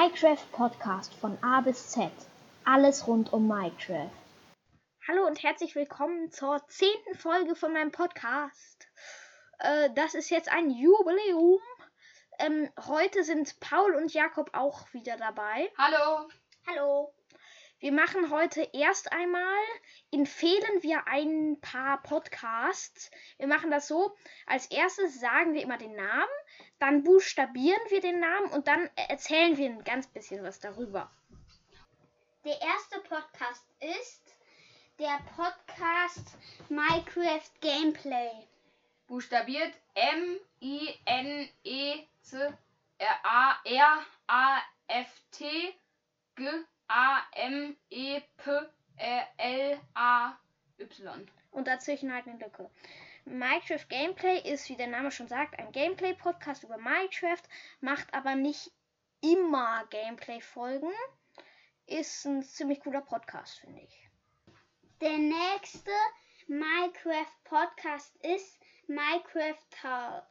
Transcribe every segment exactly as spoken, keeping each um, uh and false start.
Minecraft Podcast von A bis Z. Alles rund um Minecraft. Hallo und herzlich willkommen zur zehnten Folge von meinem Podcast. Äh, das ist jetzt ein Jubiläum. Ähm, heute sind Paul und Jakob auch wieder dabei. Hallo. Hallo. Wir machen heute erst einmal, empfehlen wir ein paar Podcasts. Wir machen das so, als erstes sagen wir immer den Namen, dann buchstabieren wir den Namen und dann erzählen wir ein ganz bisschen was darüber. Der erste Podcast ist der Podcast Minecraft Gameplay. Buchstabiert M I N E C R A R A F T G A M E P L A Y. Und dazwischen halt eine Lücke. Minecraft Gameplay ist, wie der Name schon sagt, ein Gameplay-Podcast über Minecraft, macht aber nicht immer Gameplay-Folgen. Ist ein ziemlich cooler Podcast, finde ich. Der nächste Minecraft-Podcast ist Minecraft Talk.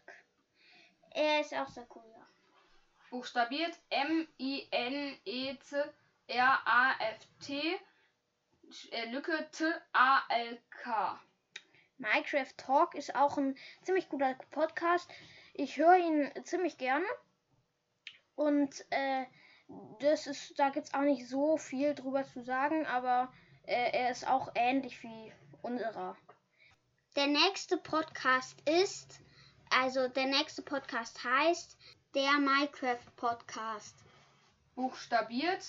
Er ist auch sehr cool. Ja. Buchstabiert M I N E C R A F T Lücke T A L K. Minecraft Talk ist auch ein ziemlich guter Podcast. Ich höre ihn ziemlich gerne. Und äh, das ist, da gibt es auch nicht so viel drüber zu sagen, aber äh, er ist auch ähnlich wie unserer. Der nächste Podcast ist, also der nächste Podcast heißt der Minecraft Podcast. Buchstabiert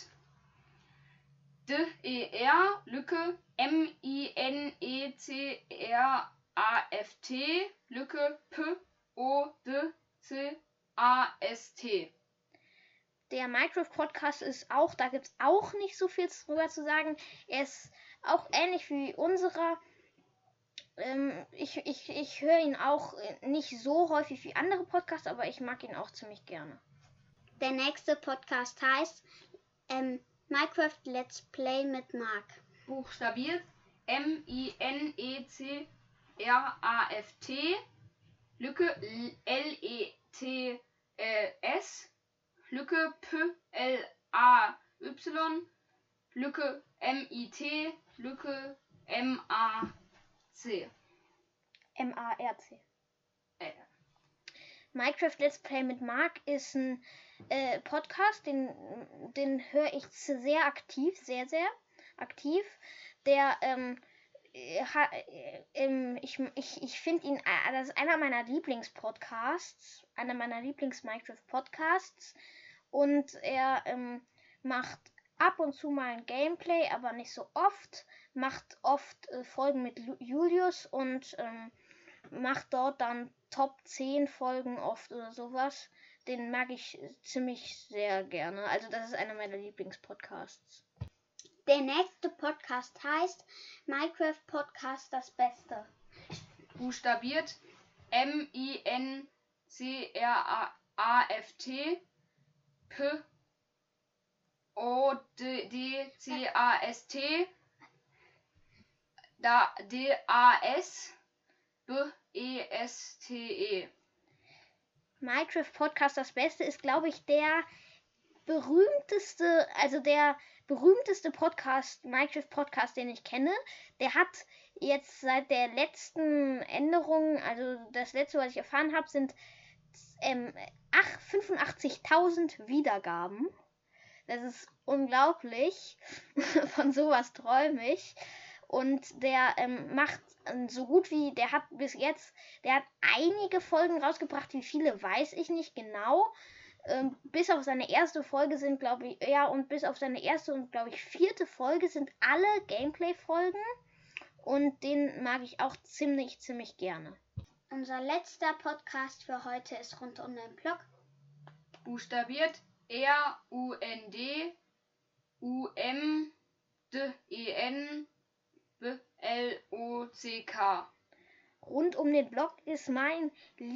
D E R Lücke M I N E C R A F T Lücke P O D C A S T. Der Minecraft Podcast ist auch, da gibt es auch nicht so viel drüber zu sagen. Er ist auch ähnlich wie unserer. Ähm, ich ich, ich höre ihn auch nicht so häufig wie andere Podcasts, aber ich mag ihn auch ziemlich gerne. Der nächste Podcast heißt ähm, Minecraft Let's Play mit Mark. Buchstabiert M I N E C R A F T Lücke L E T S Lücke P L A Y Lücke M I T Lücke M A C. M A R C. Äh. Minecraft Let's Play mit Mark ist ein äh, Podcast, den, den höre ich sehr aktiv, sehr, sehr aktiv. Der, ähm, ha, ähm ich, ich, ich finde ihn, äh, das ist einer meiner Lieblingspodcasts, einer meiner Lieblings-Minecraft-Podcasts. Und er ähm, macht ab und zu mal ein Gameplay, aber nicht so oft. Macht oft äh, Folgen mit Lu- Julius und ähm, macht dort dann Top zehn Folgen oft oder sowas. Den mag ich ziemlich sehr gerne. Also das ist einer meiner Lieblingspodcasts. Der nächste Podcast heißt Minecraft Podcast das Beste. Buchstabiert M I N C R A F T P O D C A S T da D A S B E S T E. Minecraft Podcast das Beste ist, glaube ich, der berühmteste, also der berühmteste Podcast, Minecraft Podcast, den ich kenne. Der hat jetzt seit der letzten Änderung, also das letzte, was ich erfahren habe, sind ähm, fünfundachtzigtausend Wiedergaben. Das ist unglaublich. Von sowas träume ich. Und der ähm, macht ähm, so gut wie, der hat bis jetzt, der hat einige Folgen rausgebracht. Wie viele, weiß ich nicht genau. Ähm, bis auf seine erste Folge sind, glaube ich, ja, und bis auf seine erste und, glaube ich, vierte Folge sind alle Gameplay-Folgen. Und den mag ich auch ziemlich, ziemlich gerne. Unser letzter Podcast für heute ist rund um den Blog. Buchstabiert R U N D U M D E N B L O C K. Rund um den Blog ist mein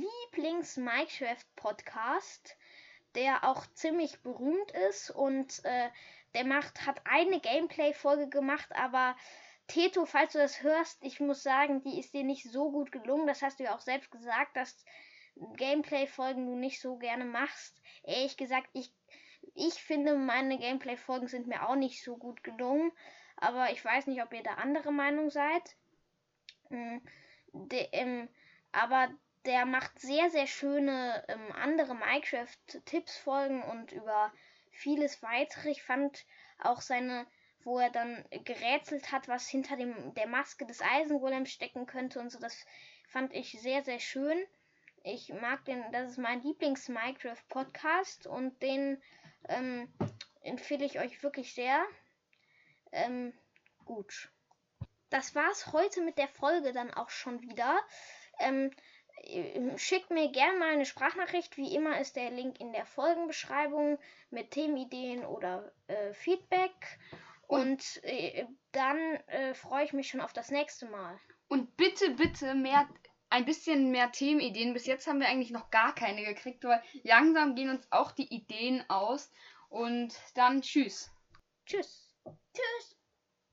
Lieblings-Minecraft-Podcast, der auch ziemlich berühmt ist und äh, der macht, hat eine Gameplay-Folge gemacht, aber Teto, falls du das hörst, ich muss sagen, die ist dir nicht so gut gelungen. Das hast du ja auch selbst gesagt, dass Gameplay-Folgen du nicht so gerne machst. Ehrlich gesagt, ich ich finde, meine Gameplay-Folgen sind mir auch nicht so gut gelungen. Aber ich weiß nicht, ob ihr da andere Meinung seid. Mm, De, ähm, aber der macht sehr, sehr schöne ähm, andere Minecraft-Tipps-Folgen und über vieles weitere. Ich fand auch seine, wo er dann gerätselt hat, was hinter dem der Maske des Eisengolems stecken könnte und so, das fand ich sehr, sehr schön. Ich mag den, das ist mein Lieblings-Minecraft-Podcast und den ähm, empfehle ich euch wirklich sehr. Ähm, gut. Das war's heute mit der Folge dann auch schon wieder. Ähm, schickt mir gerne mal eine Sprachnachricht. Wie immer ist der Link in der Folgenbeschreibung mit Themenideen oder äh, Feedback. Und, und äh, dann äh, freue ich mich schon auf das nächste Mal. Und bitte, bitte mehr, ein bisschen mehr Themenideen. Bis jetzt haben wir eigentlich noch gar keine gekriegt, weil langsam gehen uns auch die Ideen aus. Und dann tschüss. Tschüss. Tschüss.